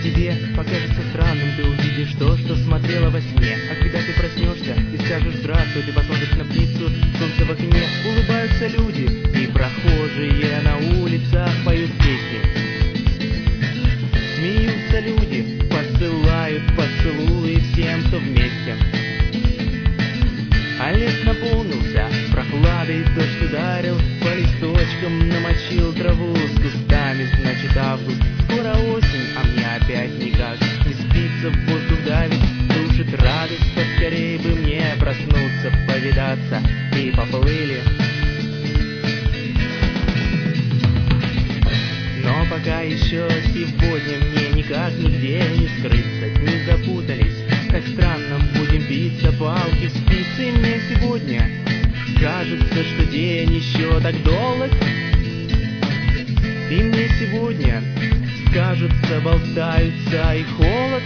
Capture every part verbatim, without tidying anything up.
Тебе покажется странным, ты увидишь то, что смотрела во сне. А когда ты проснешься и скажешь здравствуй, ты посмотришь на птицу, солнце в окне. Улыбаются люди и прохожие на улицах поют песни. Смеются люди, посылают поцелуи всем, кто вместе. А лес наполнился прохладой, дождь ударил по листочкам, намочил траву с кустами, значит август. Скоро осень, а мне опять никак не спится, в воздух давит, душит радость, поскорей бы мне проснуться, повидаться, и поплыли. Но пока еще сегодня мне никак нигде не скрыться, дни запутались, как странно будем биться, палки в спицы. Мне сегодня кажется, что день еще так долг, и мне сегодня кажется, болтаются и холод.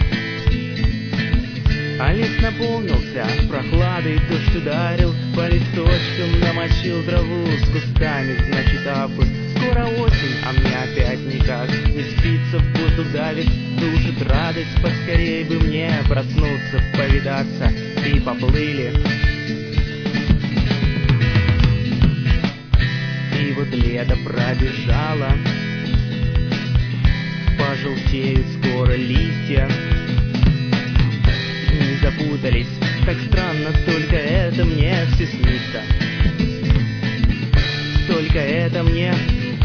А лес наполнился прохладой, дождь ударил по листочкам, намочил траву с кустами, значит август. Скоро осень, а мне опять никак не спится, в воздух давит, душит радость, поскорей бы мне проснуться, повидаться, и поплыли. И вот лето пробежало, пожелтеют скоро листья, дни запутались, так странно, только это мне все снится, только это мне.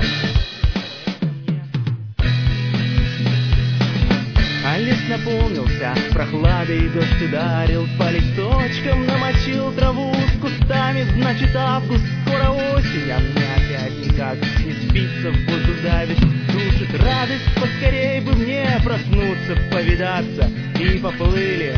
А лес наполнился прохладой, дождь ударил по листочкам, намочил траву с кустами, значит август. Скоро осень, а мне опять никак не спится, в воздух давит, душит радость, поскорей бы мне проснуться, повидаться, и поплыли.